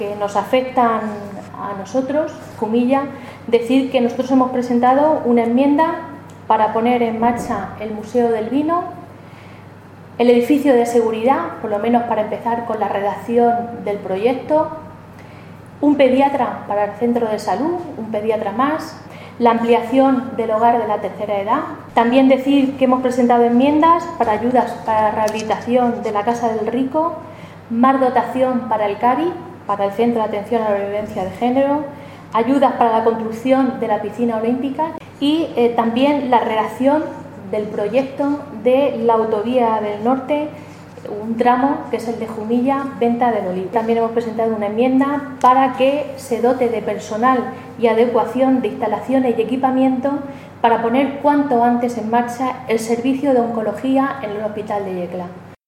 que nos afectan a nosotros, Jumilla, decir que nosotros hemos presentado una enmienda para poner en marcha el Museo del Vino, el edificio de seguridad, por lo menos para empezar con la redacción del proyecto, un pediatra para el centro de salud, un pediatra más, la ampliación del hogar de la tercera edad. También decir que hemos presentado enmiendas para ayudas para la rehabilitación de la Casa del Rico, más dotación para el CARI, para el Centro de Atención a la Violencia de Género, ayudas para la construcción de la piscina olímpica y también la redacción del proyecto de la autovía del norte, un tramo que es el de Jumilla, Venta del Olivo. También hemos presentado una enmienda para que se dote de personal y adecuación de instalaciones y equipamiento para poner cuanto antes en marcha el servicio de oncología en el Hospital de Yecla.